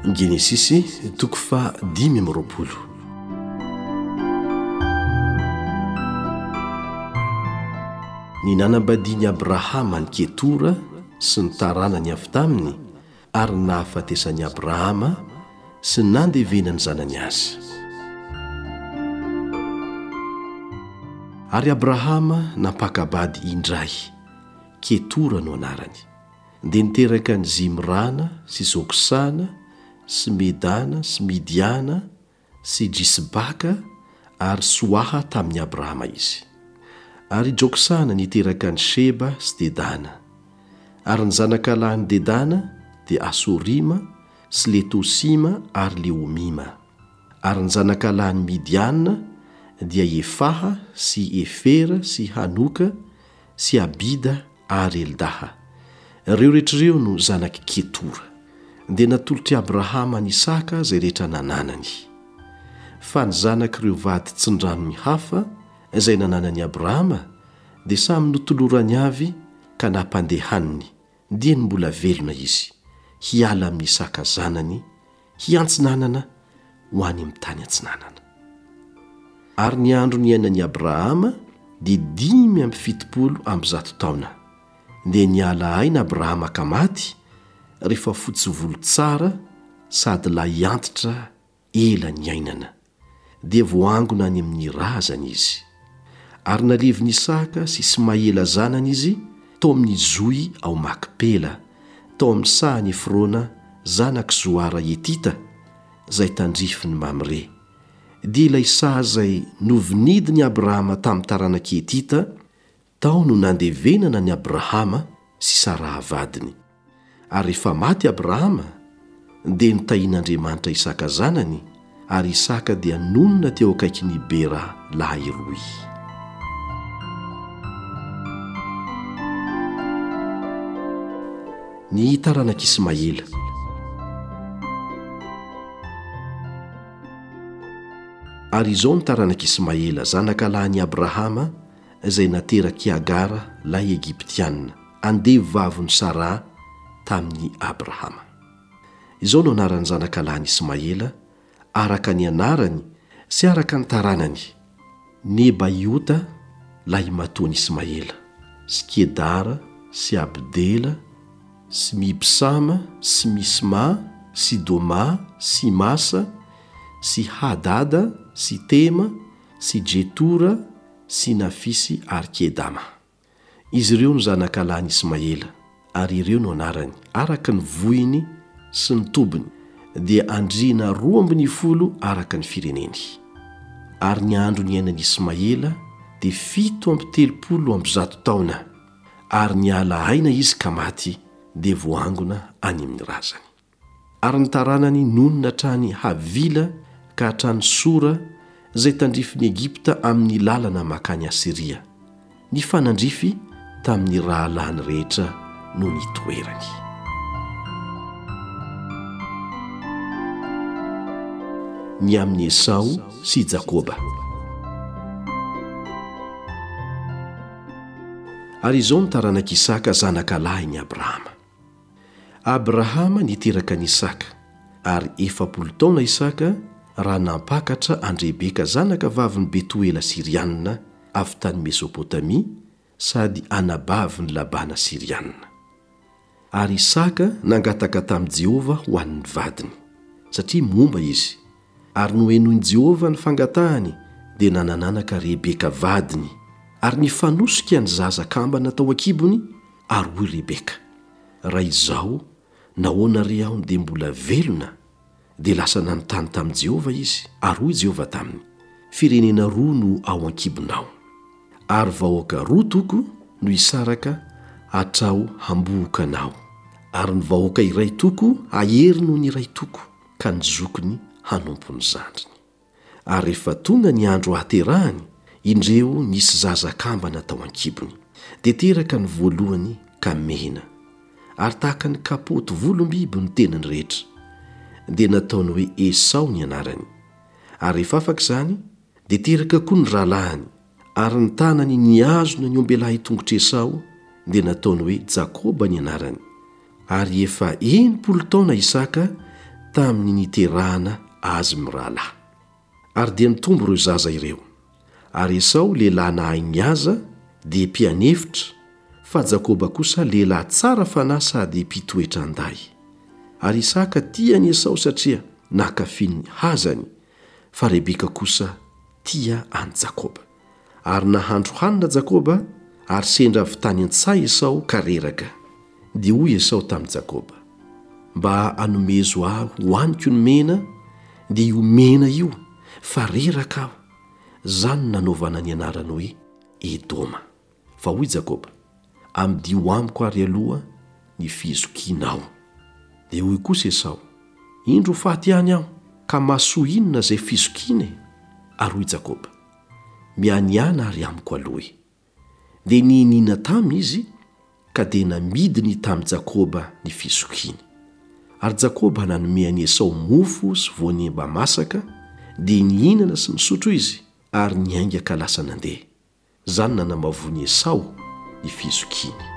Genesisy toko fa 10. Ny nanambadiany Abrahama ny Ketora sy ny taranany avy taminy ary nahafatesany Abrahama sy nandevenany zanany azy. Ary Abrahama nampakabady indray, Ketora no anarany, dia niteraka ny Zimrana sy Zoksana sy Medana sy Midiana sy Jisbaka ary Soaha tamin'ny Abrahama izy. Ary Joksana niteraka ny Sheba sy Dedana. Ary ny zanakalahin'ny Dedana dia Asorima sy Letosima ary Leomima. Ary ny zanakalahin'ny Midiana dia Efaha sy Efera sy Hanoka sy Abida ary Eldaha. Ireo rehetrareo no zanaky Ketora. Dia natolotry Abrahama ny Isaka izay rehetra nananany. Fa ny zanak'ireo vady tsindrano ny hafa izay nananany Abrahama dia samy notolorany avy ka nampandehaniny, dia ny mbola velona izy hiala amin'ny Isaka zanany hiantsinanana ho any amin'ny tany antsinanana. Ary ny andro ny ainan'i Abrahama dia 570 taona. Dia niala aina Abrahama ka maty rehefa fotsy volo tsara sady lahy antitra ela ny ainana, dia voangona any amin'ny razana izy. Ary naleviny Isaka sy Ismaela zanany izy tao amin'ny Zoy ao Makipela, tao amin'ny sahany Efrona zanak' Zoara Etita izay tandrifiny Mamre. Dia ilay saha izay novinidiny Abrahama tamin'ny taranaki Etita tao no nandevenana ny Abrahama sy Sara vadiny. Ary rehefa maty Abrahama dia nitahin'Andriamanitra Isaka zanany, ary Isaka dia nonona teo akaikin'ny Bera lahy roy. Ny taranak'Ismaela. Ary izao ny taranak'Ismaela, zanakalahin'i Abrahama izay nateraky Agara lahy Egiptianina, andevy-vavony Sara tamin'ny Abrahama. Izao no anaran'ny zanakalahin'i Ismaela araka ny anarany sy araka ny taranany: Nebaiota lahy matoan'i Ismaela, sy Kedara sy Abdela sy Mibsama sy Misma sy Doma sy Masa sy Hadada sy Tema sy Jetora sy Nafisy ary Kedama. Izy ireo no zanakalahin'i Ismaela, ary ireo no anarany araka ny vohiny sy ny tobiny, dia andriana 12 araka ny fireneny. Ary ny andro ny ainan'i Ismaela dia 730 taona, ary niala aina izy ka maty, dia voangona any amin'ny razany. Ary ny taranany nonona hatrany Havila ka hatrany Sora izay tandrifiny Egipta amin'ny lalana makany Asiria. Ny fanandrify tamin'ny rahalany rehetra no nitoerany. Ny amin'ny Esau sy Jakoba. Ary izao ny taranak'Isaka zanakalahin'i Abrahama. Abrahama niteraka ny Isaka, ary 40 taona Isaka raha nampakatra Andrebeka zanaka vaviny Betuela Sirianina avy tany Mesopotamia, sady anabaviny Labana Sirianina. Ary Isaka nangataka tamin'i Jehova ho an'ny vadiny, satria momba izy. Ary nohenoin'i Jehova ny fangatahany dia nanananaka Rebeka vadiny, ary nifanosika ny zazakambana tao an-kibony, ary hoy Rebeka: raha izao nahoana ry aho dia mbola velona? Dia lasa nanontany tamin'i Jehova izy, ary hoy Jehova taminy: firenena 2 no ao an-kibonao, ary vahoaka 2 toko no isaraka hatrao hambohoka anao, ary ny vahoaka iray toko ahery noho ny iray toko, ka ny zokiny hanompo ny zandriny. Ary rehefa tonga ny andro haterahany, indreo nisy zazakambana tao an-kibony, dia teraka ny voalohany ka mena, ary tahaka ny kapoty volombiby ny tenany rehetra, dia nataony hoe Esau ny anarany. Ary rehefa afaka izany, dia teraka koa ny rahalahiny, ary ny tanany niazona ny ombelahy tongotra Esau, dia nataony hoe Jakoba ny anarany. Ary efa 40 taona Isaka tamin'ny niterahana azy mirahalahy. Ary dia nitombo ireo zaza ireo. Ary Esau lehilahy nahay ny aza dia mpianefitra, fa Jakoba kosa lehilahy tsara fanahy sady mpitoetra anday. Ary Isaka tiany Esau satria nakafiny hazany, fa Rebeka kosa tia any Jakoba. Ary nahandro hanina Jakoba ary sendra avy tany an-tsay Esau ka reraka. Dia hoy Esau tamin'i Jakoba: mba anomezo aho hoaniko ny mena, dia io mena io fa reraka aho. Zany nanaovana ny anarany hoe Edoma. Fa hoy Jakoba: amidio amiko ary aloha ny fizokinao. Dia hoy kosa Esau: indro faty any aho, ka mahasoa inona zay fizokiny? Ary hoy Jakoba: mianiana ary amiko aloha. Dia nihinina tamy izy, ka dia namidiny tamin'i Jakoba ny fizokiny. Ary Jakoba nanomeany Esau mofo sy voanimba masaka, dia nihinana sy nisotro izy, ary niainga ka lasa nandeha. Zany nanamavony Esau ny fizokiny.